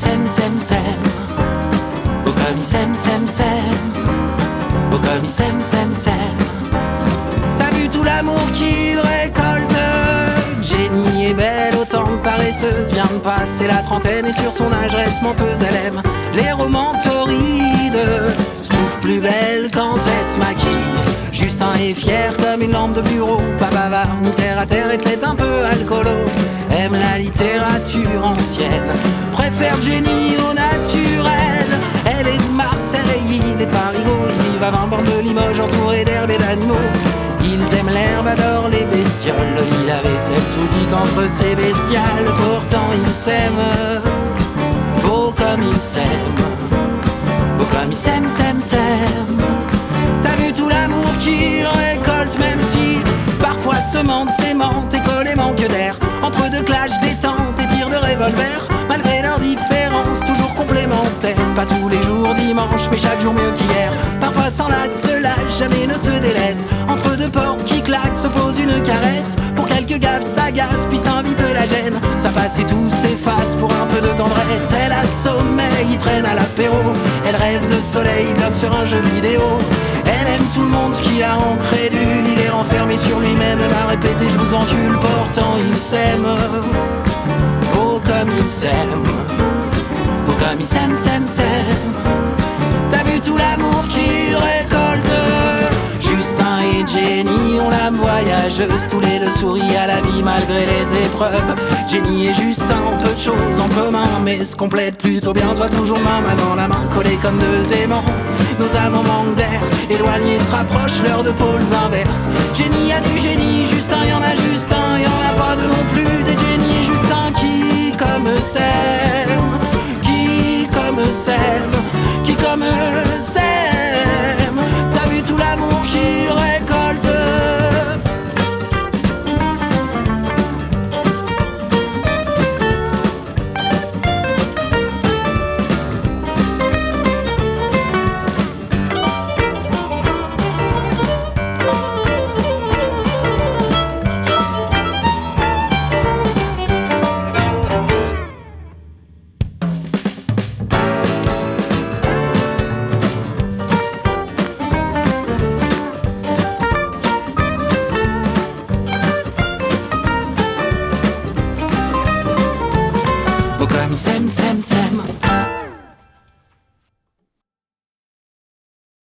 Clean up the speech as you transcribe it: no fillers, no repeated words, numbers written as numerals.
s'aime, s'aime, s'aime. Oh comme il s'aime, s'aime, s'aime. Oh comme il s'aime, s'aime, s'aime. T'as vu tout l'amour qu'il récolte. Jenny est belle, autant que paresseuse. Vient de passer la trentaine et sur son âge reste menteuse. Elle aime les romans torrides. Se trouve plus belle quand elle se maquille. Justin est fier comme une lampe de bureau. Pas bavard, ni terre à terre et peut-être un peu alcoolo. Aime la littérature ancienne. Préfère Jenny au naturel. Elle est de Marseille, il est parigot. Ils vivent à 20 bornes de Limoges entourés d'herbes et d'animaux. Ils aiment l'herbe, adorent les bestioles. Il avait cette tout dit qu'entre ces bestiales. Pourtant ils s'aiment. Beau comme ils s'aiment. Beau comme ils s'aiment, s'aiment, s'aiment. T'as vu tout l'amour qu'ils récoltent. Même si parfois se mentent, s'aimantent et collent et manquent d'air. Entre deux clashs, détente et tirs de revolver. Malgré leurs différences, toujours complémentaires. Pas tous les jours dimanche, mais chaque jour mieux qu'hier. Parfois s'enlacent, se lâchent, jamais ne se délaissent. Entre deux portes qui claquent, se pose une caresse. Pour quelques gaffes, s'agace, puis s'invite la gêne. Ça passe et tout s'efface pour un peu de tendresse. Elle a sommeil, il traîne à l'apéro. Elle rêve de soleil, bloque sur un jeu vidéo. Elle aime tout le monde, ce qui la rend crédule. Il est renfermé sur lui-même, elle m'a répété je vous encule. Pourtant il s'aime. Oh comme il s'aime. Oh comme il s'aime, s'aime, s'aime. T'as vu tout l'amour qu'il récolte. Justin et Jenny ont l'âme voyageuse. Tous les deux sourient à la vie malgré les épreuves. Jenny et Justin ont peu de choses en commun, mais se complètent plutôt bien. Soit toujours main dans la main, collés comme deux aimants. Nos amants manquent d'air, éloignés se rapprochent, l'heure de pôles inverses. Jenny a du génie, Justin y en a juste un. Y en a pas de non plus, des Jenny et Justin qui comme s'aiment. Qui comme s'aiment. Qui comme s'aiment. T'as vu tout l'amour qu'ils récoltent. Oh comme il s'aime, s'aime, s'aime.